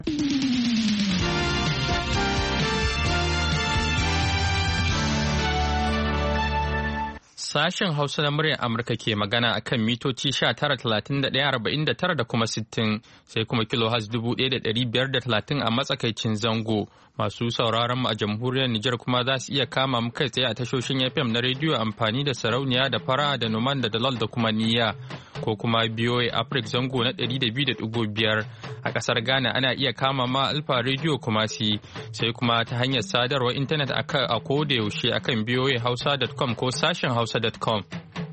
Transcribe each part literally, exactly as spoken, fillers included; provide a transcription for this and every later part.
Sashen Hausa na muryar Amurka ke magana a kan mitoci sha tara talatin da ɗaya arba'in da tara da kuma sittin sai kuma kilohaz dubu ɗaya da ɗari biyar da talatin a matsakaicin zango. Masu sauraron mu a jamhuriyar Nijar kuma za su iya kama mu kai tsaye a tashoshin F M na rediyo amfani da sarauniya da fara da noman da dalal da kuma niyya ko kuma B O A Africa zango na ɗari da biyu da ɗigo biyar. A ƙasar Ghana ana iya kama ma Alfa Radio Kumasi sai kuma ta hanyar sadarwar intanet a koda yaushe akan b o a hausa dot com ko sashen hausa dot com.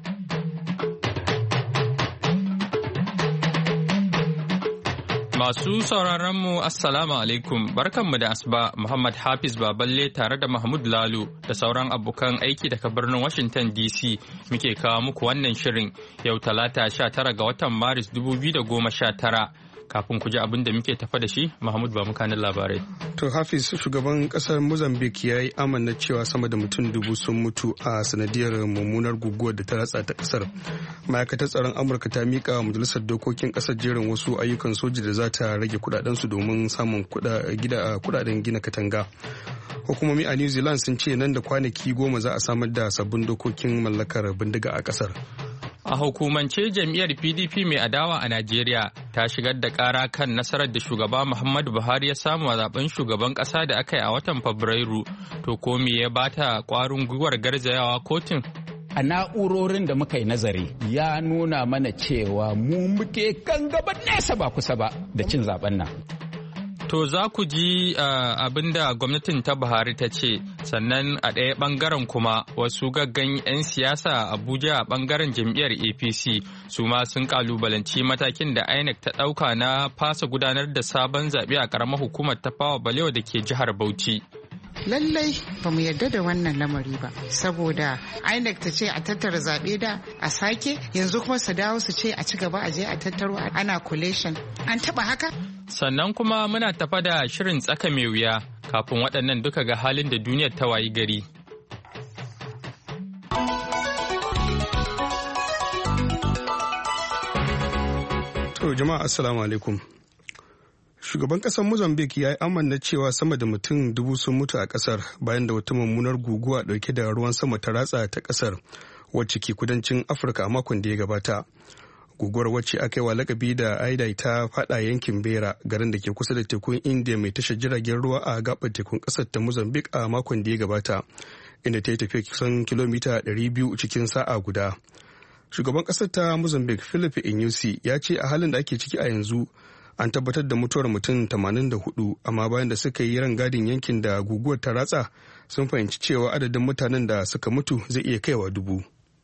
Masu sauraron mu Assalamu alaikum, barkanmu da asuba. Muhammad Hafiz Baballe tare da Mahmud Lalu da sauran abokan aiki daga birnin Washington D C muke kawo muku wannan shirin yau talata sha tara ga watan Maris dubu biyu da goma sha tara. Kafin ku ji abin da muke tafa da shi, Mahmud ba mukanin labarai. To Hafiz, shugaban kasar Mozambique ya yi amanna cewa sama da mutum dubu sun mutu a sanadiyar mummunar guguwar da ta ratsa ta kasar. Ma'aikatar tsaron Amurka ta miƙa wa majalisar dokokin kasar jerin wasu ayyukan soji da za ta rage kudadensu domin samun kudaden gina katanga. Hukumomi a New Zealand sun ce nan da kwanaki goma za a samar da sabbin dokokin mallakar bindiga a kasar. A hukumance jam'iyyar P D P mai adawa a Najeriya ta shigar da ƙara kan nasarar da shugaba Muhammadu Buhari ya samu a zaben shugaban ƙasa da aka yi a watan Fabrairu. To ko me ya bata ƙwarin gwiwar garzayawa kotun? A na'urorin da muka yi nazari ya nuna mana cewa mu muke kan gaban nesa ba kusa ba da cin zaben nan. To za ku ji uh, abin da gwamnatin ta Buhari ta ce, sannan a ɗaya ɓangaren kuma wasu gaggan 'yan siyasa a Abuja a ɓangaren jam'iyyar A P C su ma sun kalubalanci matakin da I N E C ta ɗauka na fasa gudanar da sabon zaɓe a ƙaramar hukumar ta Fawa Balewa da ke jihar Bauchi. Lallai ba mu yarda da wannan lamari ba, saboda I N E C ta ce a tattara zaɓe da a sake, yanzu kuma su dawo su ce a ci gaba a je a tattaro ana collation. An taɓa haka? Sannan kuma muna tafa da shirin tsaka mai wuya kafin waɗannan duka ga halin da duniyar ta wayi gari. To jama'a assalamu alaikum. Shugaban ƙasar Mozambique ya yi amanna cewa sama da mutum dubu sun mutu a ƙasar bayan da wata mummunar guguwa ɗauke da ruwan sama ta ratsa ta ƙasar wacce ke kudancin Afirka a makon da ya gabata. Guguwar wacce aka yi wa lakabi da Idai ta fada yankin Beira, garin da ke kusa da tekun India mai tashar jiragen ruwa a gabar tekun ƙasar ta Mozambique a makon da ya gabata, inda ta yi tafiya kusan kilomita ɗari biyu cikin sa'a guda. Shugaban ƙasar ta Mozambique Philip Inyusi ya ce a halin da ake ciki a yanzu an tabbatar da mutuwar mutum tamanin da hudu, amma bayan da suka yi rangadin yankin da guguwar ta ratsa sun fahimci cewa adadin mutanen da suka mutu zai iya kaiwa dubu.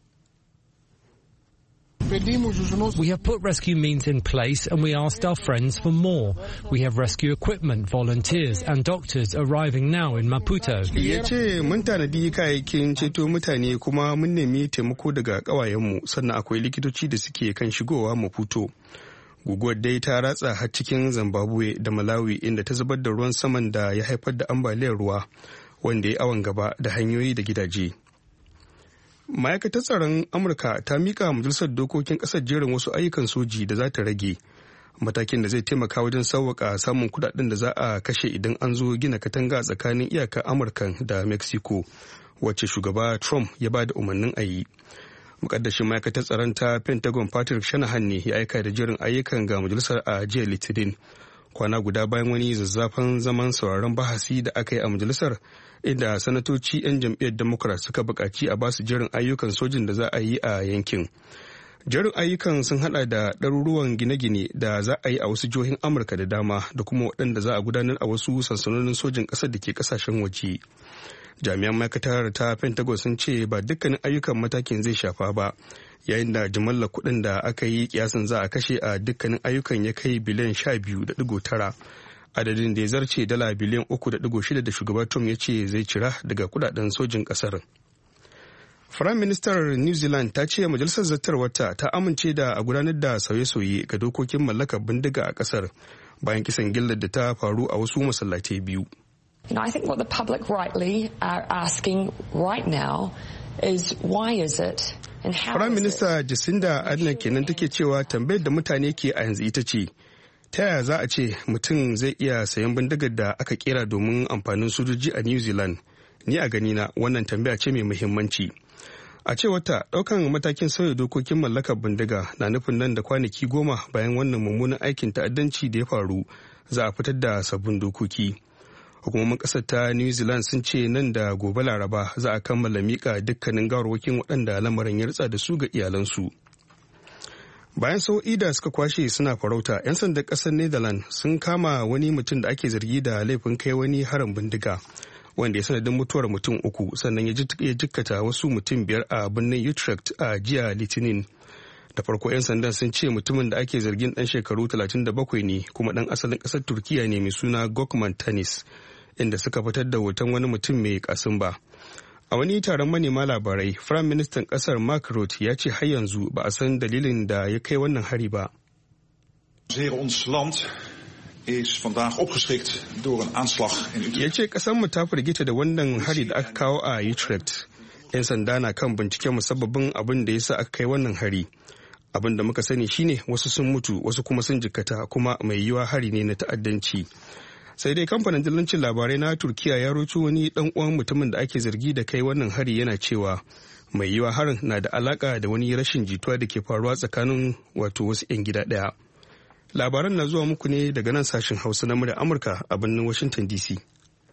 We have put rescue means in place and we asked our friends for more. We have rescue equipment, volunteers and doctors arriving now in Maputo. Ya ce mun tanadi kayayyakin ceto mutane kuma mun nemi taimako daga ƙawayenmu, sannan akwai likitoci da suke kan shigowa Maputo. Guguwar dai ta ratsa har cikin Zimbabwe da Malawi inda ta zubar da ruwan saman da ya haifar da ambaliyar ruwa wanda ya awon gaba da hanyoyi da gidaje. Ma'aikatar tsaron Amurka ta mika majalisar dokokin ƙasar jerin wasu ayyukan soji da za ta rage, matakin da zai taimaka wajen sauwaka samun kudaden da za a kashe idan an zo gina katanga tsakanin iyakar Amurka da Mexico, wacce shugaba Trump ya ba da umarnin a yi. Mukaddashin ma'aikatar tsaron ta Pentagon Patrick Shanahan ne ya aika da jerin ayyukan ga majalisar a jiya Litinin, kwana guda bayan wani zazzafan zaman sauraron bahasi da aka yi a majalisar, inda sanatoci 'yan jam'iyyar Democrat suka buƙaci a basu jerin ayyukan sojin da za a yi a yankin. Jerin ayyukan sun hada da ɗaruruwan gine-gine da za a yi a wasu jihohin Amurka da dama da kuma waɗanda za a gudanar a wasu sansanonin sojin ƙasar da ke ƙasashen waje. Jami'an ma'aikatar ta Pentagon sun ce ba dukkanin ayyukan matakin zai shafa ba, yayin da jimallar kuɗin da aka yi kiyasin za a kashe a dukkanin ayyukan ya kai biliyan sha biyu da digo tara, adadin da ya zarce dala biliyan uku da digo shida da shugaba Trump ya ce zai cira daga kudaden sojin ƙasar. Firayim Ministar New Zealand ta ce majalisar zartarwarta ta amince da a gudanar da sauye-sauye ga dokokin mallakar bindiga a ƙasar bayan kisan gillar da ta faru a wasu masallatai biyu. You know, I think what the public rightly are asking right now is why is it and how Prime is Minister it? Jacinda Ardern kenan take cewa tambayar da mutane ke a yanzu ita ce ta yaya za a ce mutum zai iya sayan bindigar da aka kera domin amfanin sojoji a New Zealand? Ni a ganina wannan tambaya ce mai muhimmanci. A cewar ta ɗaukan matakin sauya dokokin mallakar bindiga na nufin nan da kwanaki goma bayan wannan mummunan aikin ta'addanci da ya faru za a fitar da sabbin dokoki. Hukumomin ƙasar ta New Zealand sun ce nan da gobe Laraba za a kammala miƙa dukkanin gawarwakin waɗanda lamarin ya ritsa da su ga iyalansu. Bayan sau'i da suka kwashe suna farauta, 'yan sandan ƙasar Netherlands sun kama wani mutum da ake zargi da laifin kai wani harin bindiga wanda ya sanadin mutuwar mutum uku sannan ya jikkata wasu mutum biyar a birnin Utrecht a jiya Litinin. Da farko 'yan sandan sun ce mutumin da ake zargin ɗan shekaru talatin da bakwai ne kuma ɗan asalin ƙasar Turkiya ne mai suna Gökmen Tanis, inda suka fitar da hoton wani mutum mai kasumba. A wani taron manema labarai, Firayim Ministan ƙasar Mark Rutte ya ce har yanzu ba a san dalilin da ya kai wannan hari ba. Ons land is vandaag opgeschrikt door een aanslag in Utrecht. Ya ce ƙasarmu ta firgita da wannan hari da aka kawo a Utrecht. 'Yan sanda na kan binciken musabbabin abin da ya sa aka kai wannan hari. Abin da muka sani shine wasu sun mutu, wasu kuma sun jikkata, kuma mai yiwa hari ne na ta'addanci. Sai dai kamfanin dillancin labarai na Turkiya ya roci wani dan uwan mutumin da ake zargi da kai wannan hari yana cewa mai yiwa harin na da alaka da wani rashin jituwa da ke faruwa tsakanin wato wasu 'yan gida ɗaya. Labaran na zuwa muku ne daga nan sashen Hausa na murya Amurka a birnin Washington D C.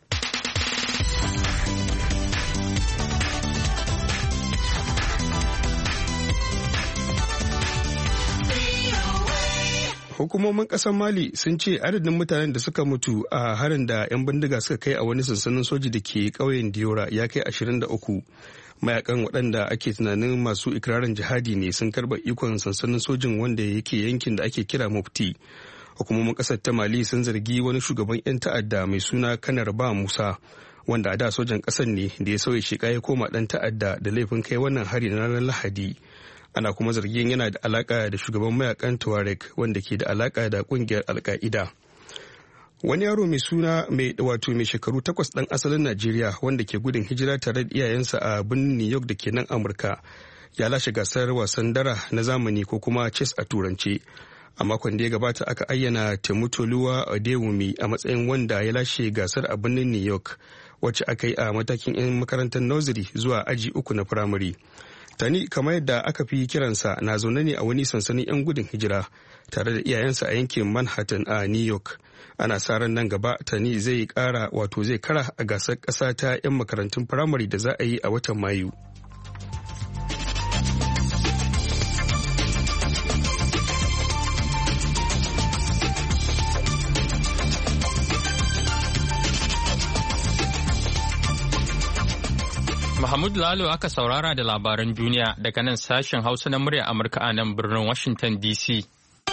Hukumomin ƙasar Mali sun ce adadin mutanen da suka mutu a harin da 'yan bindiga suka kai a wani sansanin soji da ke ƙauyen Diora ya kai ashirin da uku. Mayakan waɗanda ake tunanin masu ikirarin jihadi ne sun karɓa ikon sansanin sojin wanda yake yankin da ake kira Mufti. Hukumomin ƙasar ta Mali sun zargi wani shugaban 'yan ta'adda mai suna Kanar Ba Musa, wanda a da sojan ƙasar ne da ya sauya sheka ya koma ɗan ta'adda da laifin kai wannan hari na ranar Lahadi. Ana kuma zargin yana da alaka da shugaban mayakan Tuareg wanda ke da alaka da kungiyar Al-Qaida. Wani yaro mai suna mai wato mai shekaru takwas ɗan asalin Najeriya wanda ke gudun hijira tare da iyayensa a birnin New York da ke nan Amurka ya lashe gasar wasan dara na zamani ko kuma chess a turance. A makon da ya gabata aka ayyana Temutoluwa Adewumi a matsayin wanda ya lashe gasar a birnin New York wacce aka yi a matakin 'yan makarantar nursery zuwa aji uku na firamare. Tani, kamar yadda aka fi kiransa, na zaune ne a wani sansanin 'yan gudun hijira tare da iyayensa a yankin Manhattan a New York. Ana sa ran nan gaba Tani zai kara wato zai kara a gasar ƙasa ta 'yan makarantun firamare da za a yi a watan Mayu. Mahmud Lalo aka saurara da labaran duniya daga nan sashen Hausa na murya Amurka a nan birnin Washington D C.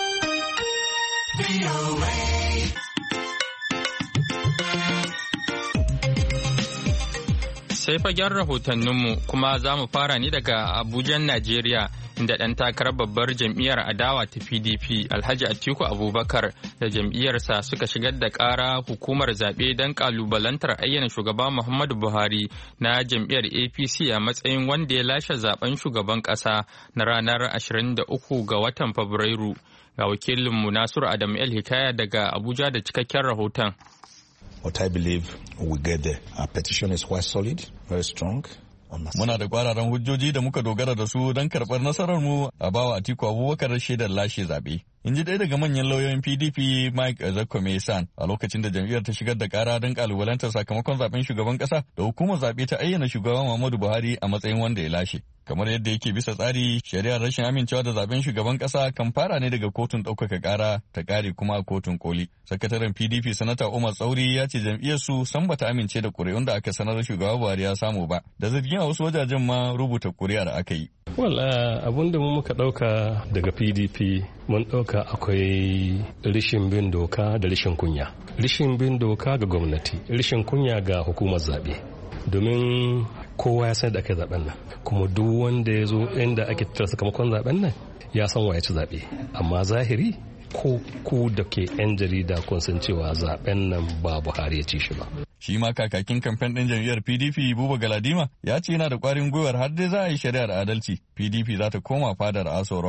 Sai fagen rahotanninmu kuma za mu fara ne daga Abuja, Najeriya, inda ɗan takarar babbar jam'iyyar adawa ta P D P Alhaji Atiku Abubakar da jam'iyyarsa suka shigar da ƙara hukumar zaɓe don ƙalubalantar ayyana shugaba Muhammadu Buhari na jam'iyyar A P C a matsayin wanda ya lashe zaben shugaban ƙasa na ranar ashirin da uku ga watan Fabrairu. Ga wakilinmu Nasiru Adamu El Hikaya daga Abuja da cikakken rahoton. What I believe we get there. Our petition is quite solid, very strong. Muna da kwararan hujjoji da muka dogara da su don karɓar nasararmu a bawa Atiku Abubakar shaidar lashe zaɓe. In ji ɗaya daga manyan lauyoyin P D P Mike Ezekweme San a lokacin da jam'iyyar ta shigar da ƙara don ƙalubalantar sakamakon zaɓen shugaban ƙasa da hukumar zaɓe ta ayyana shugaban Muhammadu Buhari a matsayin wanda ya lashe. Kamar yadda yake bisa tsari, shari'ar rashin amincewa da zaben shugaban kasa kan fara ne daga kotun ɗaukaka ƙara ta ƙare kuma a kotun koli. Sakataren P D P Sanata Umar Tsauri ya ce jam'iyyarsu san bata amince da ƙuri'un da aka sanar shugaba Buhari ya samu ba, da zargin a wasu wajajen ma rubuta ƙuri'ar aka yi. Well, uh, abun da mu muka ɗauka daga P D P mun ɗauka akwai rishin bin doka da rishin kunya. Rishin bin doka ga gwamnati, rishin kunya ga hukumar zaɓe. Domin kowa ya san da aka yi zaben nan, kuma duk wanda ya zo inda ake tattara sakamakon zaben nan ya san wa ya ci zaɓe. Amma zahiri ko ku da ke 'yan jarida kun san cewa zaben nan ba Buhari ya ci shi ba. Shi ma kakakin kamfen ɗin jam'iyyar P D P Buba Galadima ya ce yana da ƙwarin gwiwar har dai za a yi shari'ar adalci. P D P za ta koma fadar Aso Rock.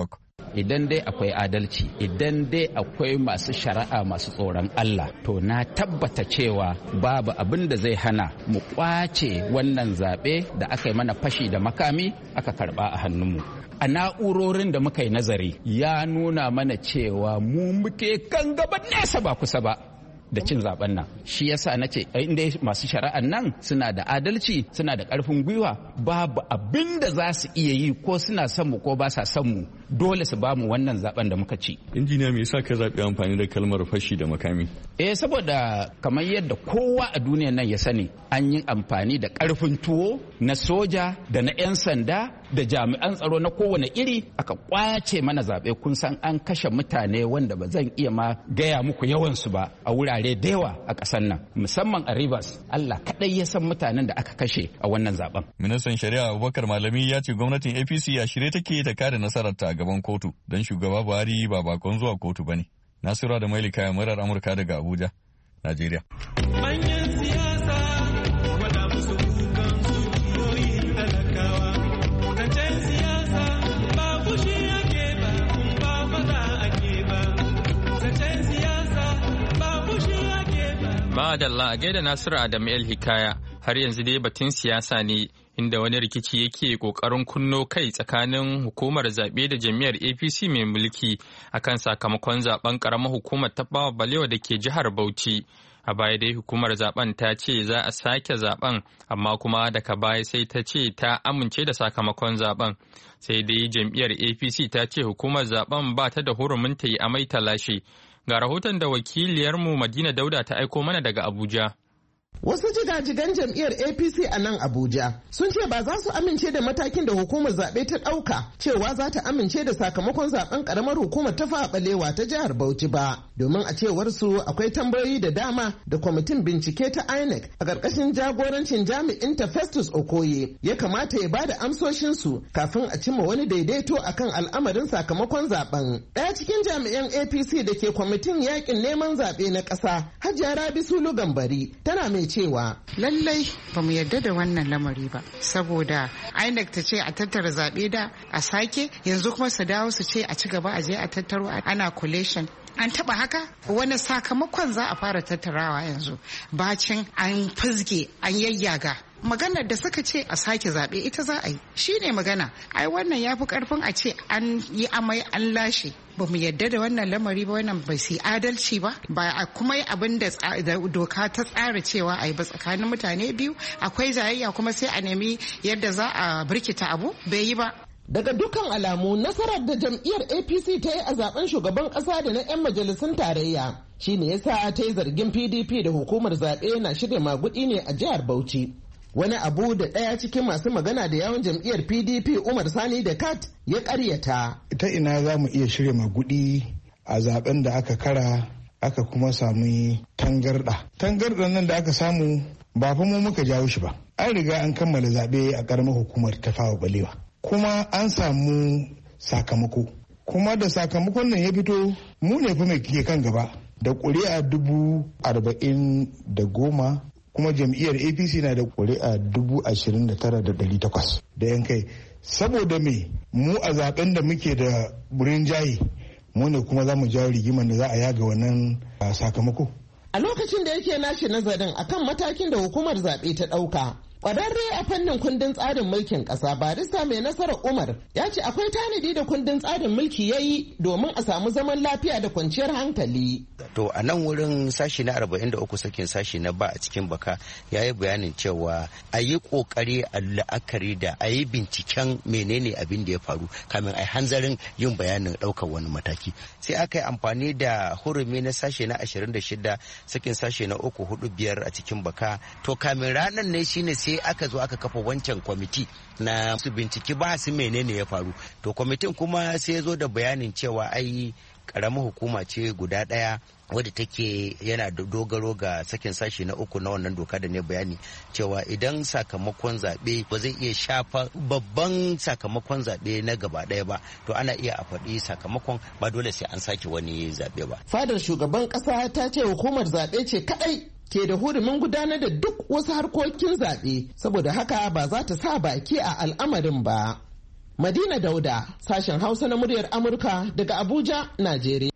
idan dai akwai adalci, idan dai akwai masu shari'a masu tsoron Allah, to na tabbata cewa babu abin da zai hana mu kwace wannan zaɓe da aka yi mana fashi da makami aka karɓa a hannunmu. A na'urorin da muka yi nazari ya nuna mana cewa mu muke kan gaban nesa ba kusa ba da cin zaben nan. Shi yasa na ce inda masu shari'an nan suna da adalci, suna da ƙarfin gwiwa, babu abin da za su iya yi ko suna son mu ko ba sa son mu, dole su ba mu wannan zaben da muka ci. Injiniya, me yasa ka zaɓi amfani da kalmar fashi da makami? Eh saboda kamar yadda kowa a duniyar nan ya sani, an yi amfani da ƙarfin tuwo na soja da na 'yan sanda da jami'an tsaro na kowane iri aka kwace mana zaɓe. Kun san an kashe mutane wanda ba zan iya ma gaya muku yawansu ba a wurare da yawa a ƙasar nan, musamman a Rivers. Allah kaɗai ya san mutanen da aka kashe a wannan zaben. Ministan Shari'a Abubakar Malami ya ce gwamnatin A P C a shirye take ta kare nasararta a gaban kotu don shugaba Buhari ba bakon zuwa kotu bane. Nasira da Maili Kaya, murar Amurka daga Abuja, Najeriya. Madalla a gaida Nasiru Adamu El Hikaya. Har yanzu dai batun siyasa ne, inda wani rikici yake kokarin kunno kai tsakanin hukumar zaɓe da jam'iyyar A P C mai mulki akan sakamakon zaben karamar hukumar Tafawa Balewa da ke jihar Bauchi. A baya dai hukumar zaben ta ce za a sake zaben, amma kuma daga baya sai ta ce ta amince da sakamakon zaben. Sai dai jam'iyyar A P C ta ce hukumar zaben ba ta da hurumin ta yi amai ta lashe. Ga rahoton da wakiliyarmu Madina Dauda ta aiko mana daga Abuja. Wasu jigajigan jam'iyyar A P C a nan Abuja sun ce ba za su amince da matakin da hukumar zaɓe ta ɗauka cewa za ta amince da sakamakon zaɓen ƙaramar hukumar Tafawa Balewa ta jihar Bauchi ba, domin a cewar su akwai tambayoyi da dama da kwamitin bincike ta I N E C a ƙarƙashin jagorancin jami'in ta Festus Okoye ya kamata ya ba da amsoshin su kafin a cimma wani daidaito akan al'amarin sakamakon zaɓen. Ɗaya cikin jami'an A P C da ke kwamitin yaƙin neman zaɓe na ƙasa, Hajiya Rabi Sulu Gambari, tana mai cewa lallai ba mu yarda da wannan lamari ba, saboda I N E C ta ce a tattara zaɓe da a sake, yanzu kuma su dawo su ce a ci gaba a je a tattaro ana collation. An taba haka? Wani sakamakon za a fara tattarawa yanzu bacin an fizge an yayyaga. Maganar da suka ce a sake zaɓe ita za a yi, shi ne magana. Ai wannan ya fi ƙarfin a ce an yi amai an lashe. Ba mu yadda da wannan lamari ba, wannan bai su adalci ba, ba a kuma yi abin da doka ta tsara cewa a yi ba tsakanin mutane biyu. Akwai jayayya kuma sai a nemi yadda za a birkita abu, bai yi ba. Daga dukkan alamu nasarar da jam'iyyar A P C ta yi a zaben shugaban kasa da na 'yan majalisun tarayya shine yasa ta yi zargin P D P da hukumar zaɓe na shirya magudi ne a jihar Bauchi. Wani abu da ɗaya cikin masu magana da yawon jam'iyyar P D P Umar Sani da Kat ya ƙaryata. Ta ina za mu iya shirya magudi a zaben da aka kara aka kuma sami tangarɗa. Tangarɗan nan da aka samu ba fa mu muka jawo shi ba. An riga an kammala zaɓe a ƙaramar hukumar Tafawa Balewa. Kuma an samu sakamako, kuma da sakamakon nan ya fito mu ne fa mai ke kan gaba da ƙuri'a dubu arba'in da goma, kuma jam'iyyar A P C na da ƙuri'a dubu ashirin da tara da ɗari takwas da yan kai. Saboda me mu a zaben da muke da burin jayi, mu ne kuma za mu jawo rigiman da za a yaga wannan sakamako. A lokacin da yake nashi nazarin akan matakin da hukumar zaɓe ta ɗauka, kwararre a fannin kundin tsarin mulkin ƙasa barista mai nasarar Umar ya ce akwai tanadi da kundin tsarin mulki ya yi domin a samu zaman lafiya da kwanciyar hankali. To a nan wurin sashi na arba'in da uku sakin sashi na ba a cikin baka ya yi bayanin cewa a yi ƙoƙari a la'akari da a yi binciken menene abin da ya faru kamin a yi hanzarin yin bayanin ɗaukar wani mataki. Sai aka yi amfani da hurumi na sashe na ashirin da shida sakin sashe na uku hudu biyar a cikin baka. To kamin ranar ne shine sai aka zo aka kafa wancan kwamiti na su binciki ba su menene ya faru. To kwamitin kuma sai ya zo da bayanin cewa ai karamar hukuma ce guda ɗaya wadda take yana da dogaro ga sakin sashi na uku na wannan doka da ne bayani cewa idan sakamakon zaɓe ba zai iya shafa babban sakamakon zaɓe na gaba ɗaya ba, to ana iya a faɗi sakamakon ba dole sai an sake wani zaɓe ba. Fadar shugaban ƙasa ta ce hukumar zaɓe ce kaɗai ke da hurumin gudanar da duk wasu harkokin zaɓe, saboda haka ba za ta sa baki a al'amarin ba. Madina Dauda, sashen Hausa na muryar Amurka daga Abuja, Najeriya.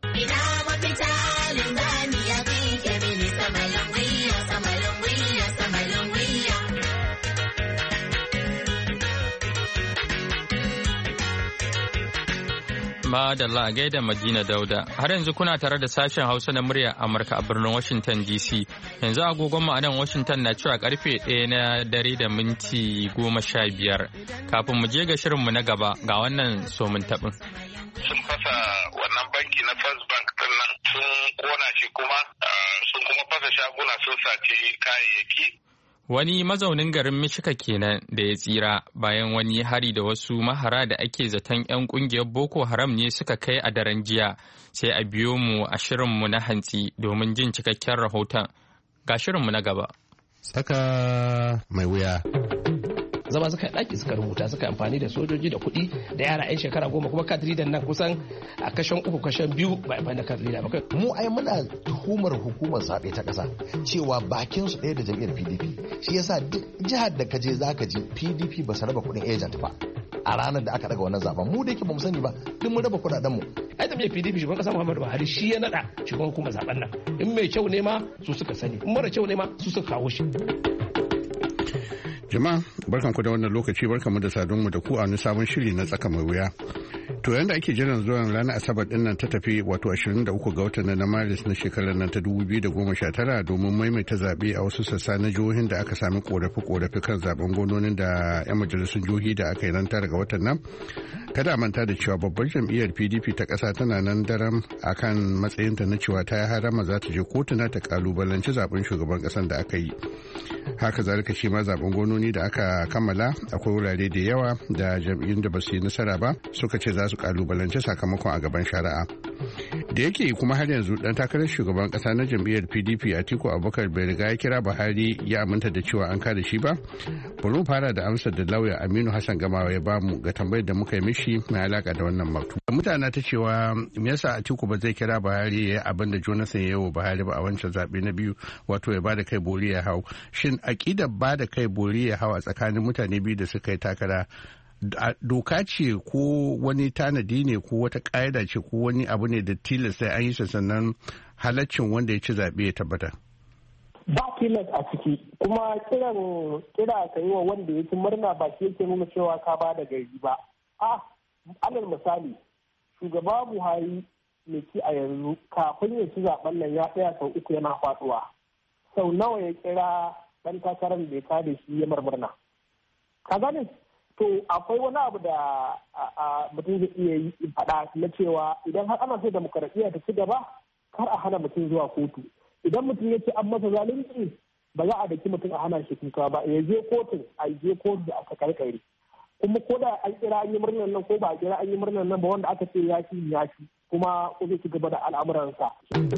Madalla a gaida Madina Dauda. Har yanzu kuna tare da sashen Hausa na muryar Amurka a birnin Washington D C. Yanzu agogon a nan Washington na cewa karfe ɗaya na dare da minti goma sha biyar. Kafin mu je ga shirinmu na gaba ga wannan somin taɓin. Sun fasa wannan banki na First Bank din nan sun kona shi kuma sun kuma fasa shaguna sun sace kayayyaki. Wani mazaunin garin Mishika kenan da ya tsira bayan wani hari da wasu mahara da ake zaton 'yan kungiyar Boko Haram ne suka kai a daren jiya. Sai a biyo mu a shirinmu na hantsi domin jin cikakken rahoton. Ga shirinmu na gaba. Tsaka mai wuya. Zama suka ɗaki suka rubuta suka amfani da sojoji da kuɗi da yara 'yan shekara goma kuma kadridan nan kusan a kashen uku kashen biyu ba a da kadrida ba. Mu ai muna tuhumar hukumar zaɓe ta ƙasa cewa bakin su ɗaya da jam'iyyar P D P shi yasa duk jihar da kaje zaka ji P D P ba su raba kuɗin agent ba a ranar da aka daga wannan zaben mu da yake ba mu sani ba duk mun raba kuɗaɗen mu. Ai jam'iyyar P D P shugaban ƙasa Muhammadu Buhari shi ya naɗa shugaban hukumar zaben nan in mai kyau ne ma su suka sani in mara kyau ne ma su suka kawo shi. Jama'a barkanku da wannan lokaci barkanmu da sadunmu da ku a wani sabon shiri na tsaka mai wuya. To yanda ake jiran zuwan ranar Asabar din nan ta tafi wato ashirin da uku ga watan na Maris na shekarar nan ta dubu biyu da goma sha tara domin maimaita zaɓe a wasu sassa na jihohin da aka sami korafe-korafe kan zaben gononin da 'yan majalisun jihohi da aka yi nan tara ga watan nan. Kada a manta da cewa babbar jam'iyyar P D P ta ƙasa tana nan daram akan matsayinta na cewa ta yi harama za ta je kotuna ta kalubalanci zaben shugaban ƙasar da aka yi. Haka zalika shi ma zaben gononi da aka kammala akwai wurare da yawa da jam'iyyun da ba su yi nasara ba suka ce za su kalubalance sakamakon a gaban shari'a. Da yake kuma har yanzu dan takarar shugaban kasa na jam'iyyar P D P Atiku Abubakar bai riga ya kira Buhari ya aminta da cewa an kada shi ba. Bari mu fara da amsar da lauya Aminu Hassan Gamawa ya bamu ga tambayar da muka yi mishi mai alaka da wannan batu. Mutane ta cewa me yasa Atiku ba zai kira Buhari ya yi abin da Jonathan ya yi wa Buhari ba a wancan zaɓe na biyu wato ya bada kai bori ya hau. Shin aƙidar bada kai bori ya hau a tsakanin mutane biyu da suka yi takara doka ce ko wani tanadi ne ko wata ƙa'ida ce ko wani abu ne da tilas sai an yi sa sannan halaccin wanda ya ci zaɓe ya tabbata? Ba tilas a ciki kuma kiran kira ka yi wa wanda ya ci murna ba shi yake nuna cewa ka ba da gari ba. A alal misali shugaba Buhari mai ci a yanzu kafin ya ci zaɓen nan ya tsaya sau uku yana faɗuwa. Sau nawa ya kira ɗan takarar da ya kada shi ya murmurna. Ka gane? To akwai wani abu da mutum zai iya yi faɗa na cewa idan har ana so demokaradiyya ta ci gaba kar a hana mutum zuwa kotu. Idan mutum ya ce an masa zalunci ba za a daki mutum a hana shi kuka ba ya je kotun a je kotu da aka karkare. Kuma ko da an kira an yi murnar nan ko ba a kira an yi murnar nan ba wanda aka ce ya ci ya ci kuma ko zai ci gaba da al'amuransa.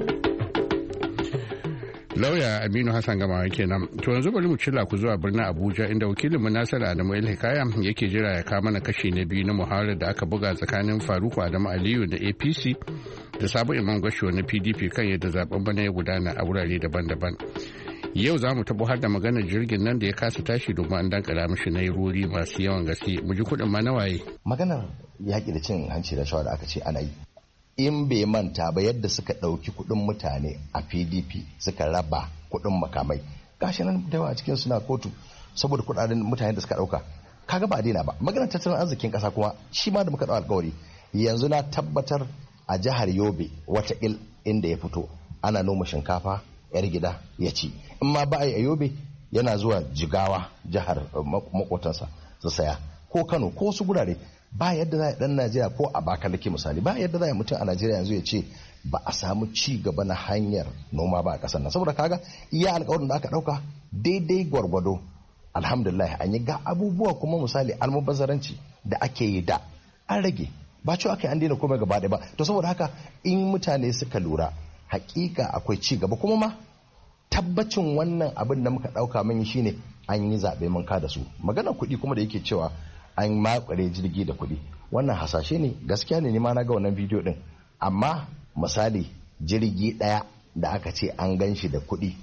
Lauya Aminu Hassan Gamawa kenan. To yanzu bari mu cilla ku zuwa birnin Abuja inda wakilin mu Nasir Adamu El-Hikaya yake jira ya kawo mana kashi na biyu na muhawarar da aka buga tsakanin Faruku Adamu Aliyu da A P C da Sabo Imam Gashuwa na P D P kan yadda zaben bana ya gudana a wurare daban-daban. Yau za mu tabo har da maganar jirgin nan da ya kasa tashi domin an dankara mishi na rori masu yawan gaske. Mu ji kuɗin ma nawaye. Maganar yaƙi da cin hanci da shawa da aka ce ana yi. In bai manta ba yadda suka ɗauki kuɗin mutane a P D P suka raba kuɗin makamai gashi nan da yawa a cikin suna kotu saboda kuɗaɗen mutane da suka ɗauka kaga ba daina ba. Maganar tattalin arzikin ƙasa kuma shi ma da muka ɗau alƙawari yanzu na tabbatar a jihar Yobe wata il inda ya fito ana noma shinkafa yar gida ya ci in ma ba a yi a Yobe yana zuwa Jigawa jihar makotansa su saya ko Kano ko wasu gurare. Ba yadda za a dan Najeriya ko a Abakaliki misali ba yadda za a mutum a Najeriya yanzu ya ce ba a samu ci gaba na hanyar noma ba a ƙasar nan saboda kaga iya alƙawarin da aka ɗauka daidai gwargwado alhamdulillah an yi ga abubuwa kuma misali almubazzaranci da ake yi da an rage ba cewa aka yi an daina komai gaba ɗaya ba to saboda haka in mutane suka lura hakika akwai ci gaba kuma ma tabbacin wannan abin da muka ɗauka mun yi shine an yi zaɓe mun kada su maganar kuɗi kuma da yake cewa an makware jirgi da kuɗi wannan hasashe ne gaskiya ne ma na ga wannan bidiyo din amma misali jirgi ɗaya da aka ce an gan shi da kuɗi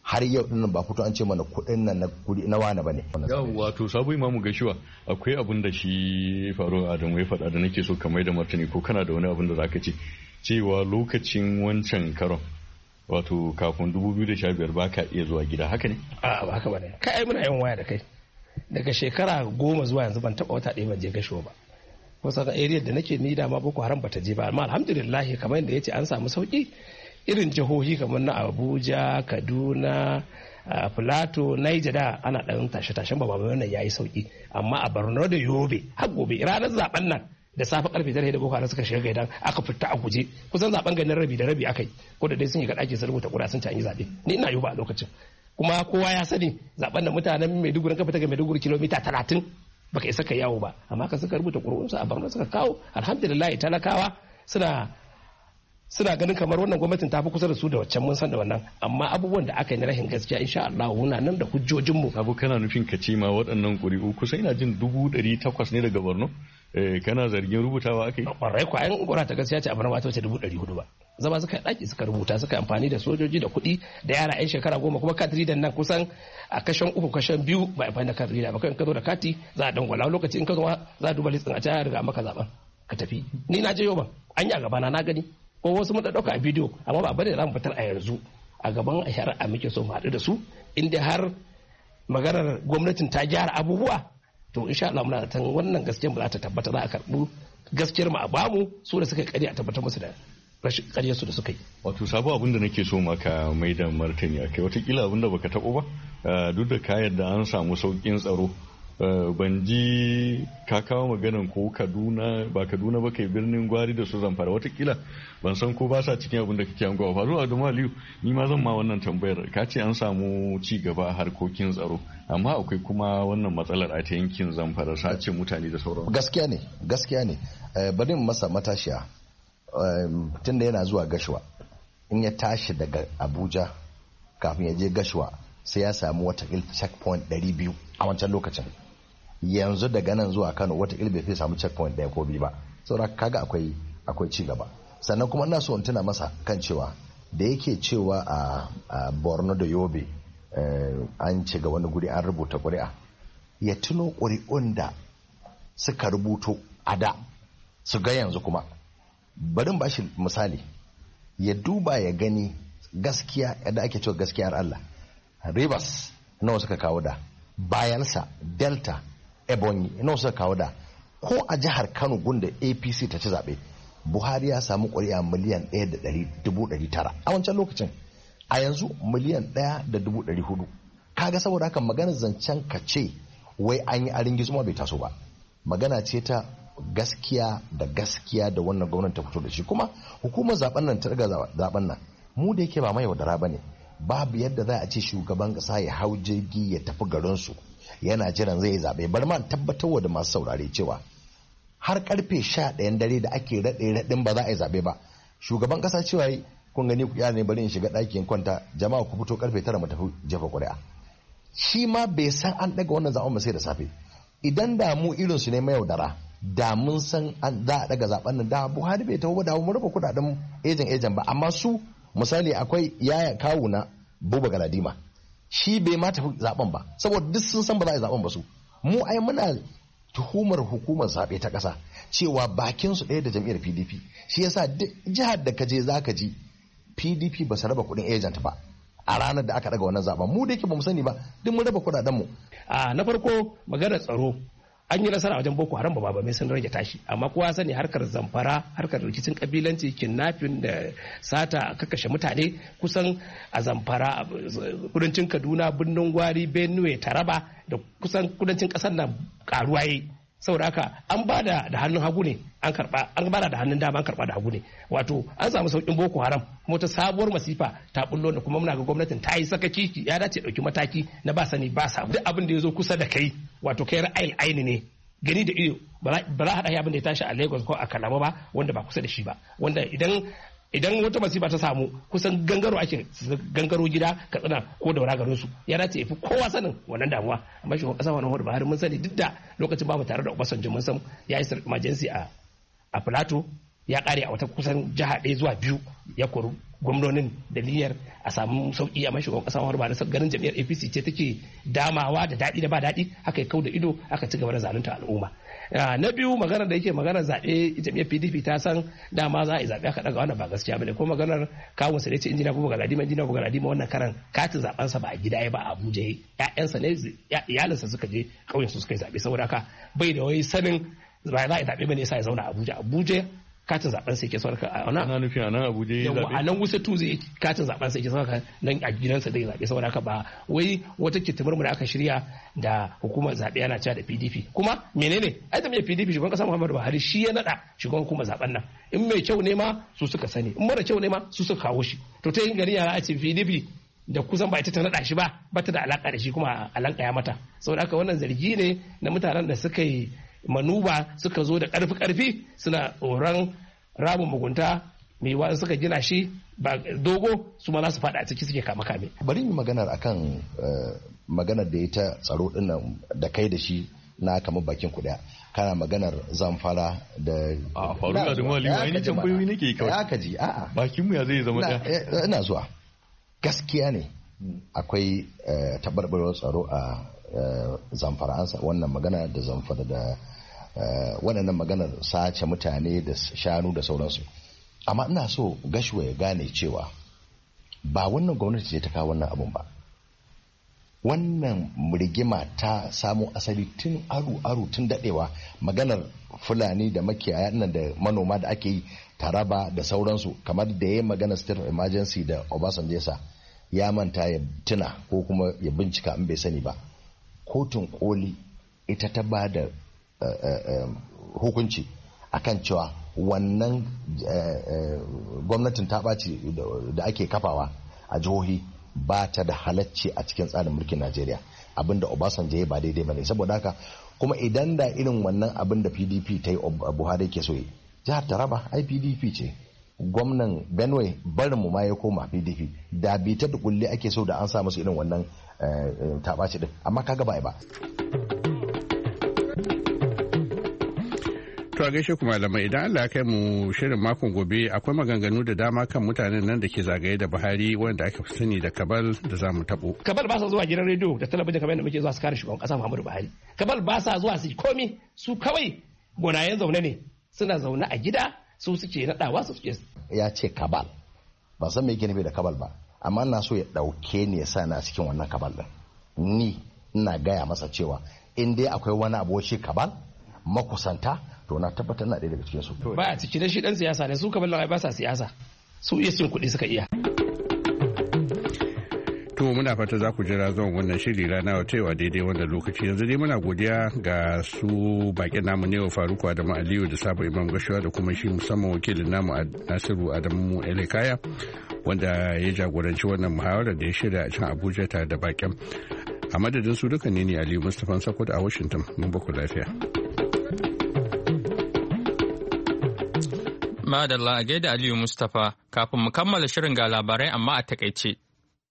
har yau dinnan ba fito an ce mana kuɗin nan na guri na wani bane. Yawwa to Sabo Imamu Gashuwa akwai abin da shi Faruk Adamu ya faɗa da nake so ka mai da martani ko kana da wani abin da zaka ce cewa lokacin wancan karon wato kafin dubu biyu da sha biyar ba ka iya zuwa gida haka ne? A ba haka bane kai muna yawan waya da kai daga shekara goma zuwa yanzu ban taɓa wata ɗaya ban je Gashuwa ba. Kusa ga area da nake ni da ma Boko Haram bata je ba amma alhamdulillah kamar yadda yace an samu sauki irin jihohi kamar na Abuja, Kaduna, Plateau, Niger da ana ɗan tashe-tashen baba wannan yayi sauki amma a Borno da Yobe har gobe ranar zaben nan da safe karfe tare da Boko Haram suka shiga gaidan aka fita a guje kusan zaben ganin rabi da rabi akai ko da dai sun yi ga ɗaki sun rubuta ƙura sun ci an yi zabe ni ina Yobe a lokacin kuma kowa ya sani zaben da mutanen Maiduguri ka fita ga Maiduguri kilomita talatin baka isa ka yawo ba amma kan suka rubuta ƙuri'unsu a Borno suka kawo alhamdulillah talakawa suna suna ganin kamar wannan gwamnatin ta fi kusa da su da waccan mun san da wannan amma abubuwan da aka yi na rahin gaskiya insha Allah muna nan da hujjojinmu. Abu kana nufin ka ce ma waɗannan ƙuri'u kusa ina jin dubu ɗari takwas ne daga Borno kana zargin rubutawa aka yi. Ƙwarai kwa yan ƙura ta gaskiya ce a Borno ba ta wuce dubu ɗari hudu ba. Zama suka ɗaki suka rubuta suka amfani da sojoji da kuɗi da yara yan shekara goma kuma kati da nan kusan a kashen uku kashen biyu ba a amfani da kati da ba kai in ka zo da kati za a dangwala lokaci in ka zo za a duba listin a ta riga maka zaben ka tafi ni na je yau ba an yi a gabana na gani ko wasu mun dauka a bidiyo amma ba bane za mu fitar a yanzu a gaban a shari'a muke so mu haɗu da su inda har maganar gwamnatin ta gyara abubuwa to insha Allah muna da wannan gaskiyar ba za ta tabbata za a karɓi gaskiyar mu a bamu su da suka kari a tabbatar musu da rashin ƙaryar su da suka yi. Wato sabo abin da nake so maka mai da martani akai watakila abin da baka taɓo ba duk da ka yarda an samu sauƙin tsaro ban ji ka kawo maganan ko Kaduna ba Kaduna ba kai birnin Gwari da su Zamfara watakila ban san ko ba sa cikin abin da kake hangowa faru Adamu Aliyu ni ma zan ma wannan tambayar ka ce an samu ci gaba a harkokin tsaro amma akwai kuma wannan matsalar a ta yankin Zamfara sace mutane da sauran. Gaskiya ne gaskiya ne bari mu masa matashiya tunda yana zuwa Gashuwa in ya tashi daga Abuja kafin ya je Gashuwa sai ya samu wata checkpoint ɗari biyu a wancan lokacin yanzu daga nan zuwa Kano wata bai fi samu checkpoint ɗaya ko biyu ba saboda kaga akwai akwai ci gaba sannan kuma ina so in tuna masa kan cewa da yake cewa a Borno da Yobe an ci ga wani guri an rubuta ƙuri'a ya tuno ƙuri'un da suka rubuto a da su ga yanzu kuma barin ba shi misali ya duba ya gani gaskiya yadda ake cewa gaskiyar Allah Rivers nawa suka kawo da Bayelsa Delta Ebonyi nawa suka kawo da ko a jihar Kano gunda A P C ta ci zaɓe Buhari ya samu ƙuri'a miliyan ɗaya da dubu ɗari tara a wancan lokacin a yanzu miliyan ɗaya da dubu ɗari hudu kaga saboda haka maganar zancen ka ce wai an yi arin gizuma bai taso ba magana ce ta gaskiya da gaskiya da wannan gwamnati ta fito da shi kuma hukumar zaben nan ta riga zaben nan mu da yake ba mai wadara bane babu yadda za a ce shugaban kasa ya hau jirgi ya tafi garinsu yana jiran zai zaɓe bar ma tabbatar da masu saurare cewa har karfe sha ɗayan dare da ake raɗe raɗin ba za a yi zaɓe ba shugaban kasa cewa kun gani ku ne bari in shiga ɗakin kwanta jama'a ku fito karfe tara mu tafi jefa ƙuri'a shi ma bai san an ɗaga wannan zaɓen ba sai da safe idan da mu irin su ne mai yaudara da mun san an za a ɗaga zaɓen nan da Buhari bai tafi ba da mu raba kuɗaɗen ejen ejen ba amma su misali akwai yaya kawu na Buba Galadima shi bai ma tafi zaben ba saboda duk sun san ba za a yi zaben ba su mu ai muna tuhumar hukumar zaɓe ta ƙasa cewa bakin su ɗaya da jam'iyyar P D P shi yasa duk jihar da ka je zaka ji P D P ba su raba kuɗin agent ba a ranar da aka daga wannan zaben mu da yake ba mu sani ba duk mun raba kuɗaɗen mu a na farko maganar tsaro an yi nasara wajen Boko Haram ba mai sun rage tashi amma kowa sani harkar zamfara harkar rikicin kabilanci kidnapping da sata kakashe mutane kusan a zamfara kudancin Kaduna birnin Gwari Benue Taraba da kusan kudancin kasar nan karuwa yayi saboda haka an bada da hannun hagu ne an karba an bada da hannun dama an karba da hagu ne wato an samu saukin Boko Haram kuma ta sabuwar masifa ta bullo da kuma muna ga gwamnatin ta yi sakaci ya dace dauki mataki na ba sani ba sa duk abin da ya zo kusa da kai wato kai ra'ayin aini ne gani da iyo ba za a haɗa abin da ya tashi a Lagos ko a Kalaba ba wanda ba kusa da shi ba wanda idan idan wata masifa ta samu kusan gangaro ake gangaro gida Katsina ko Daura garin su ya dace fi kowa sanin wannan damuwa amma shugaban kasa wannan Muhammadu Buhari mun sani duk da lokacin ba mu tare da Obasanjo mun san ya yi emergency a a Plateau ya kare a wata kusan jiha ɗaya zuwa biyu ya kori gwamnonin da niyyar a samu sauki a mashigon kasa wani ba da ganin jam'iyyar A P C ce take damawa da daɗi da ba daɗi aka yi kau da ido aka ci gaba da zalunta al'umma. Na biyu maganar da yake maganar zaɓe jam'iyyar P D P ta san dama za a yi zaɓe aka ɗaga wannan ba gaskiya bane ko maganar kawun sa ne ce injina Buba Galadima injina Buba Galadima wannan karan katin zaɓen sa ba a gida ya ba a Abuja ƴaƴansa ne iyalinsa suka je ƙauyen su suka yi zaɓe saboda haka bai da wai sanin ba za a yi zaɓe bane sai ya zauna a Abuja Abuja katin zaben sai ke sauka a nan ana nufi a nan Abuja ya zabe a nan Wuse tu zai katin zaben sai ke sauka nan a gidansa zai zabe saboda haka ba wai wata kitimar mu da aka shirya da hukumar zabe yana cewa da P D P kuma menene ai da mai P D P shugaban kasa Muhammadu Buhari shi ya nada shugaban hukumar zaben nan in mai kyau ne ma su suka sani in mara kyau ne ma su suka kawo shi to ta yin gari yara a ce P D P da kusan ba ita ta nada shi ba ba ta da alaka da shi kuma alaka ya mata saboda haka wannan zargi ne na mutanen da suka yi manuba suka zo da karfi-karfi suna tsoron ramin mugunta mai wa suka gina shi ba dogo su ma za su fada a ciki suke kama kame. Bari mu maganar akan maganar da ya ta tsaro dinnan da kai da shi na kamar bakin kuɗa kana maganar Zamfara da a faru da Dumali wai ni tambayoyi nake kawai ya kaji a'a bakin mu ya zai zama da ina zuwa gaskiya ne akwai tabarbarwar tsaro a Zamfara ansa wannan magana da Zamfara da waɗannan maganar sace mutane da shanu da sauransu amma ina so Gashuwa ya gane cewa ba wannan gwamnati ce ta kawo wannan abun ba wannan rigima ta samo asali tun aru aru tun dadewa maganar Fulani da makiyaya nan da manoma da ake yi Taraba da sauransu kamar da ya magana state of emergency da Obasanjo yasa ya manta ya tuna ko kuma ya bincika in bai sani ba kotun koli ita ta ba da Uh, uh, um, hukunci akan cewa wannan uh, uh, gwamnatin ta ɓaci da ake kafawa a jihohi ba ta da halacci a cikin tsarin mulkin Najeriya abinda Obasanjo ya ba daidai bane saboda haka kuma idan da irin wannan abin da P D P ta yi Buhari ke so yi jihar Taraba ai P D P ce gwamnan Benue barin mu ma ya koma P D P da bi ta da kulle ake so da an sa musu irin wannan uh, uh, ta ɓaci din amma kaga ba ba To a gaishe ku malamai idan Allah ya kai mu shirin makon gobe akwai maganganu da dama kan mutanen nan da ke zagaye da Buhari wanda aka fi sani da Kabal da za mu tabo. Kabal ba sa zuwa gidan rediyo da talabijin kamar yadda muke zuwa su kare shugaban kasa Muhammadu Buhari. Kabal ba sa zuwa su komi su kawai gonayen zaune ne suna zaune a gida su suke nadawa su suke. Ya ce Kabal ba san me yake nufi da Kabal ba amma ina so ya dauke ni ya sa na cikin wannan Kabal din. Ni ina gaya masa cewa in dai akwai wani abu shi Kabal makusanta to na tabbatar na ɗaya daga cikin su ba a ciki da shi dan siyasa ne su kamar ba sa siyasa su iya cin kuɗi suka iya to muna fata za ku jira zuwan wannan shiri rana wa taiwa daidai wannan lokaci yanzu dai muna godiya ga su bakin namu ne wa Faruku Adamu Aliyu da Sabo Imam Gashuwa da kuma shi musamman wakilin namu Nasiru Adamu Elekaya wanda ya jagoranci wannan muhawarar da ya shirya a can Abuja tare da bakin a madadin su duka ne ne Aliyu Mustapha Sakwat a Washington mun ba ku lafiya. Madalla a gaida Aliyu Mustapha kafin mu kammala shirin ga labarai amma a takaice.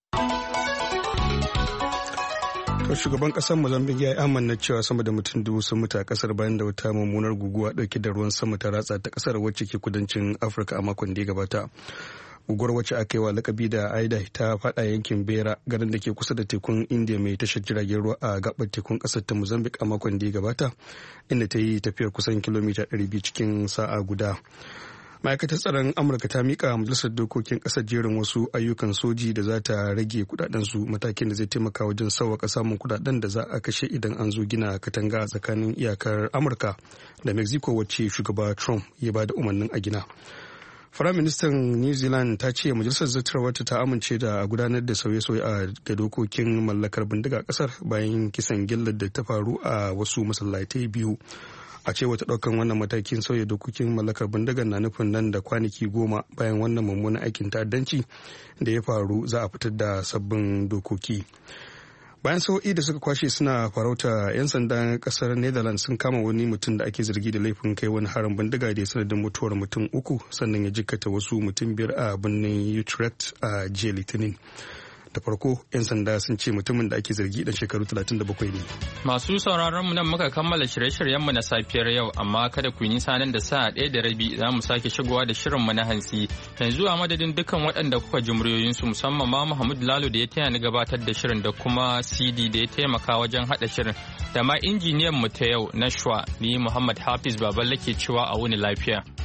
Shugaban kasar Mozambique ya yi amanna cewa sama da mutum dubu sun mutu a kasar bayan da wata mummunar guguwa dauke da ruwan sama ta ratsa ta kasar wacce ke kudancin Afirka a makon da ya gabata. Guguwar wacce aka yi wa lakabi da Aida ta fada yankin Bera garin da ke kusa da tekun India mai tashar jiragen ruwa a gabar tekun kasar ta Mozambique a makon da ya gabata inda ta yi tafiyar kusan kilomita ɗari biyu cikin sa'a guda. Ma'aikatar tsaron Amurka ta mika majalisar dokokin kasar jerin wasu ayyukan soji da za ta rage kudadensu matakin da zai taimaka wajen sauwaka samun kudaden da za a kashe idan an zo gina katanga tsakanin iyakar Amurka da Mexico wacce shugaba Trump ya ba da umarnin a gina. Firaministan New Zealand ta ce majalisar zartarwarta ta amince da gudanar da sauye-sauye a ga dokokin mallakar bindiga a kasar bayan kisan gillar da ta faru a wasu masallatai biyu. A ce wata ɗaukan wannan matakin sauya dokokin mallakar bindigar na nufin nan da kwanaki goma bayan wannan mummunan aikin ta'addanci da ya faru za a fitar da sabbin dokoki. Bayan sau'i da suka kwashe suna farauta 'yan sandan kasar Netherlands sun kama wani mutum da ake zargi da laifin kai wani harin bindiga da ya sanadin mutuwar mutum uku sannan ya jikkata wasu mutum biyar a birnin Utrecht a jiya Litinin. da farko 'yan sanda sun ce mutumin da ake zargi dan shekaru talatin da bakwai ne. Masu sauraron mu nan muka kammala shirye-shiryen mu na safiyar yau, amma kada ku yi nisa nan da sa'a ɗaya da rabi za mu sake shigowa da shirin mu na hantsi. Yanzu a madadin dukkan waɗanda kuka ji muryoyinsu musamman ma Muhammad Lalo da ya taya ni gabatar da shirin da kuma C D da ya taimaka wajen haɗa shirin da ma injiniyan mu ta yau Nashwa, ni Muhammad Hafiz Baballe ke cewa a wuni lafiya.